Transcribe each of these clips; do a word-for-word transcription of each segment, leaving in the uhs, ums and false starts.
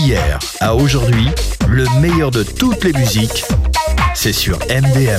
D'hier à aujourd'hui, le meilleur de toutes les musiques, c'est sur M D M.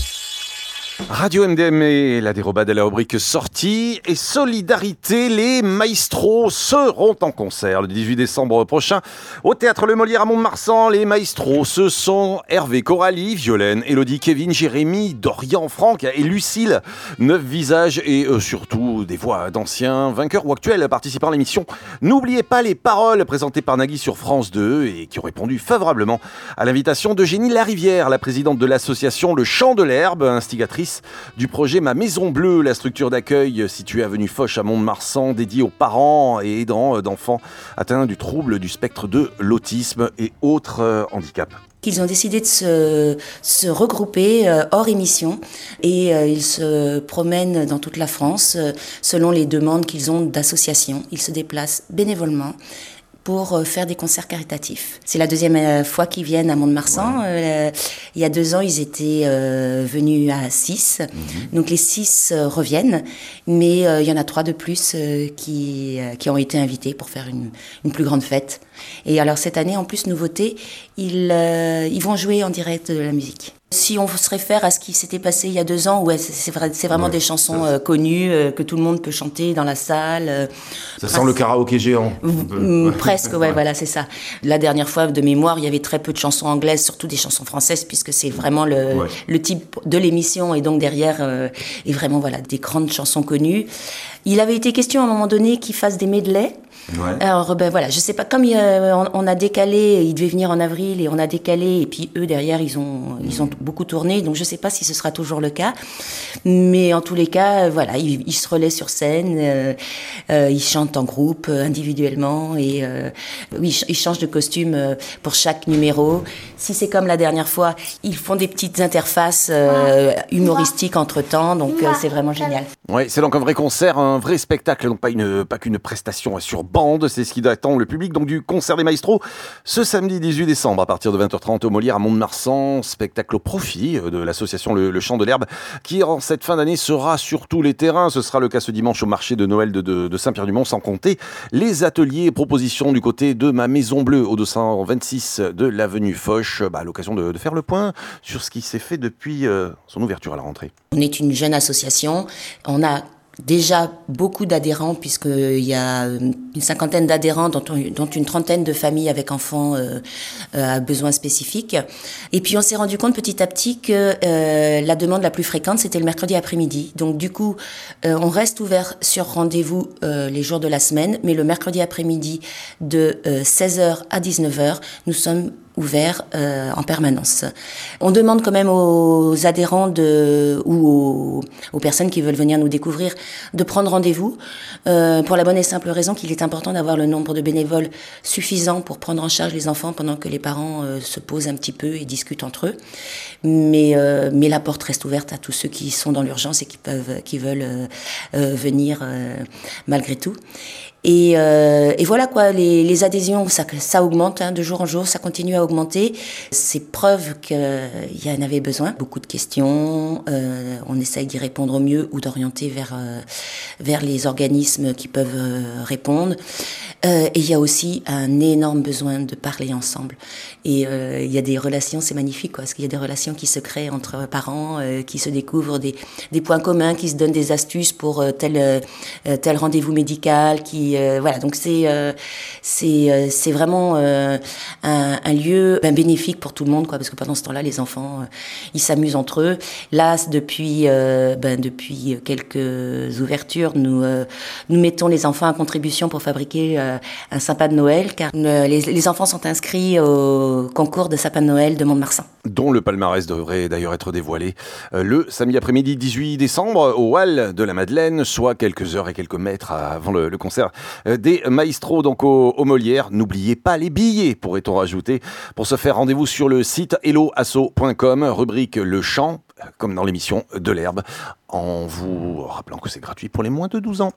Radio M D M et la dérobade de la rubrique sortie et solidarité, les maestros seront en concert le dix-huit décembre prochain au Théâtre Le Molière à Mont-de-Marsan. Les maestros, ce sont Hervé, Coralie, Violaine, Elodie, Kevin, Jérémy, Dorian, Franck et Lucille. Neuf visages et euh, surtout des voix d'anciens vainqueurs ou actuels participant à l'émission. N'oubliez pas les paroles présentées par Nagui sur France deux et qui ont répondu favorablement à l'invitation d'Eugénie Larivière, la présidente de l'association Le Chant de l'Herbe, instigatrice du projet Ma Maison Bleue, la structure d'accueil située avenue Foch à Mont-de-Marsan, dédiée aux parents et aidants d'enfants atteints du trouble du spectre de l'autisme et autres euh, handicaps. Qu'ils ont décidé de se, se regrouper euh, hors émission et euh, ils se promènent dans toute la France euh, selon les demandes qu'ils ont d'associations. Ils se déplacent bénévolement pour faire des concerts caritatifs. C'est la deuxième fois qu'ils viennent à Mont-de-Marsan. Ouais. Euh, il y a deux ans, ils étaient euh, venus à six. Mm-hmm. Donc les six euh, reviennent, mais euh, il y en a trois de plus euh, qui, euh, qui ont été invités pour faire une, une plus grande fête. Et alors cette année, en plus, nouveauté, ils, euh, ils vont jouer en direct de la musique. Si on se réfère à ce qui s'était passé il y a deux ans, ouais, c'est, c'est, vrai, c'est vraiment ouais. des chansons euh, connues euh, que tout le monde peut chanter dans la salle. Euh, ça sent le karaoké géant. Euh, presque, ouais, ouais, voilà, c'est ça. La dernière fois, de mémoire, il y avait très peu de chansons anglaises, surtout des chansons françaises, puisque c'est vraiment le, ouais. le type de l'émission, et donc derrière, euh, et vraiment, voilà, des grandes chansons connues. Il avait été question à un moment donné qu'ils fassent des medleys. Ouais. Alors ben voilà, je sais pas, comme il, euh, on, on a décalé, il devait venir en avril et on a décalé, et puis eux derrière ils ont ils ont beaucoup tourné, donc je sais pas si ce sera toujours le cas, mais en tous les cas euh, voilà, ils, ils se relaient sur scène, euh, euh, ils chantent en groupe, euh, individuellement, et euh, oui, ils changent de costume euh, pour chaque numéro. Si c'est comme la dernière fois, ils font des petites interfaces euh, humoristiques entre temps, donc euh, c'est vraiment génial. Ouais, c'est donc un vrai concert, un vrai spectacle, donc pas une pas qu'une prestation sur bande, c'est ce qui attend le public donc du concert des maestros ce samedi dix-huit décembre à partir de vingt heures trente au Molière à Mont-de-Marsan, spectacle au profit de l'association Le, le Chant de l'Herbe qui en cette fin d'année sera sur tous les terrains. Ce sera le cas ce dimanche au marché de Noël de, de, de Saint-Pierre-du-Mont, sans compter les ateliers et propositions du côté de Ma Maison Bleue au deux cent vingt-six de l'avenue Foch, bah, à l'occasion de, de faire le point sur ce qui s'est fait depuis euh, son ouverture à la rentrée. On est une jeune association, on a déjà beaucoup d'adhérents, puisqu'il y a une cinquantaine d'adhérents, dont, on, dont une trentaine de familles avec enfants euh, euh, à besoins spécifiques. Et puis on s'est rendu compte petit à petit que euh, la demande la plus fréquente, c'était le mercredi après-midi. Donc du coup, euh, on reste ouvert sur rendez-vous euh, les jours de la semaine, mais le mercredi après-midi de euh, seize heures à dix-neuf heures, nous sommes ouvert euh, en permanence. On demande quand même aux adhérents de, ou aux, aux personnes qui veulent venir nous découvrir de prendre rendez-vous euh, pour la bonne et simple raison qu'il est important d'avoir le nombre de bénévoles suffisant pour prendre en charge les enfants pendant que les parents euh, se posent un petit peu et discutent entre eux. Mais, euh, mais la porte reste ouverte à tous ceux qui sont dans l'urgence et qui, peuvent, qui veulent euh, euh, venir euh, malgré tout. Et, euh, et voilà quoi, les, les adhésions, ça, ça augmente hein, de jour en jour, ça continue à augmenter. C'est preuve qu'il y en avait besoin. Beaucoup de questions, euh, on essaye d'y répondre au mieux ou d'orienter vers, euh, vers les organismes qui peuvent euh, répondre. Euh, et il y a aussi un énorme besoin de parler ensemble. Et euh, il y a des relations, c'est magnifique, quoi, parce qu'il y a des relations qui se créent entre parents, euh, qui se découvrent des, des points communs, qui se donnent des astuces pour euh, tel, euh, tel rendez-vous médical, qui euh, voilà, donc c'est euh, c'est euh, c'est vraiment euh, un, un lieu ben, bénéfique pour tout le monde, quoi, parce que pendant ce temps-là, les enfants, euh, ils s'amusent entre eux. Là, depuis euh, ben depuis quelques ouvertures, nous euh, nous mettons les enfants à contribution pour fabriquer euh, un sapin de Noël, car euh, les, les enfants sont inscrits au concours de sapin de Noël de Mont-de-Marsan, dont le palmarès devrait d'ailleurs être dévoilé euh, le samedi après-midi dix-huit décembre au Hall de la Madeleine, soit quelques heures et quelques mètres avant le, le concert des maestros donc au, au Molière. N'oubliez pas les billets, pourrait-on rajouter. Pour se faire rendez-vous sur le site hello asso point com, rubrique Le Chant, comme dans l'émission de l'Herbe, en vous rappelant que c'est gratuit pour les moins de douze ans.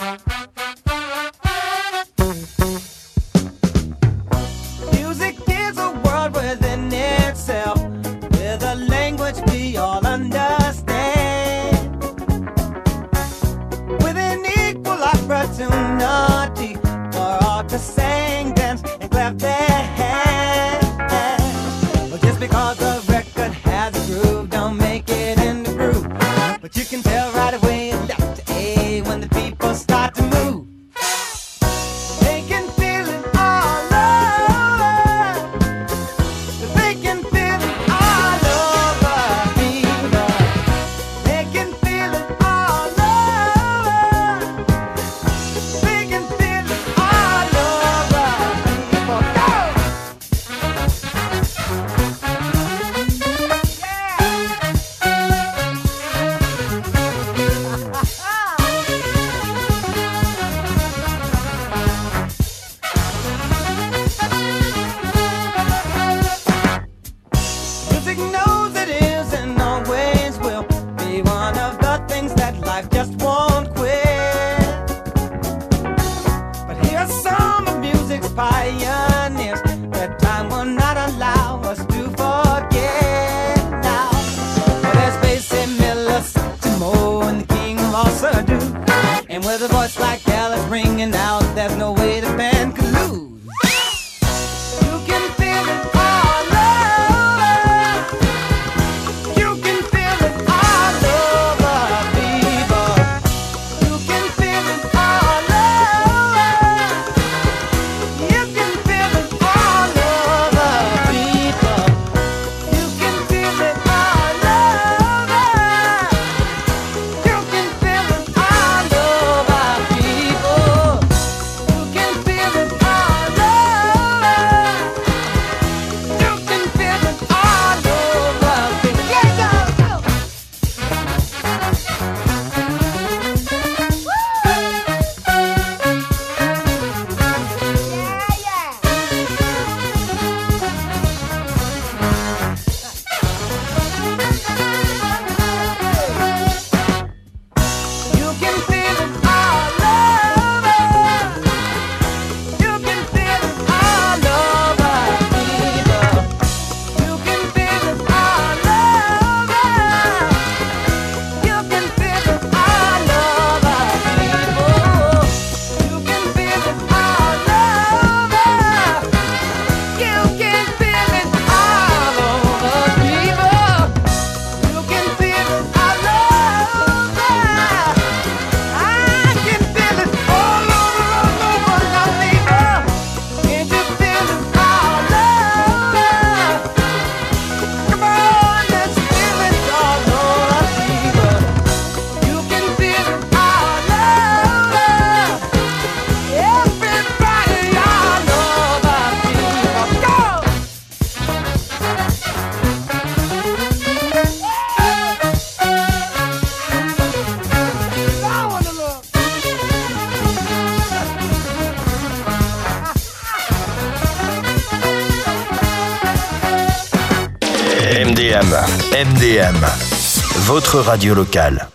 Music is that time will not allow us to forget now. Well, there's Basie Miller, Satchmo, and the king of all Surdu. And with a voice like Alice ringing out, there's no way the band could lose. You can feel it all over. You can feel it all over, people. You can feel it all over. You can feel it all over, people. You can feel it all over. You can feel it all over, people. You can feel it all over. You can feel it all over, people. Yeah, go, go. You can feel it all over. You can feel it all over, people. You can feel it all over. You can feel it all over, people. You can feel it all over. You can feel it all over, people. You can feel it all over. I can feel it all over, all over, now, people. Can't you feel it all over? Come on, let's feel it all over, people. You can feel it all over. Everybody all over, people. Go! I wanna look. M D M, M D M, votre radio locale.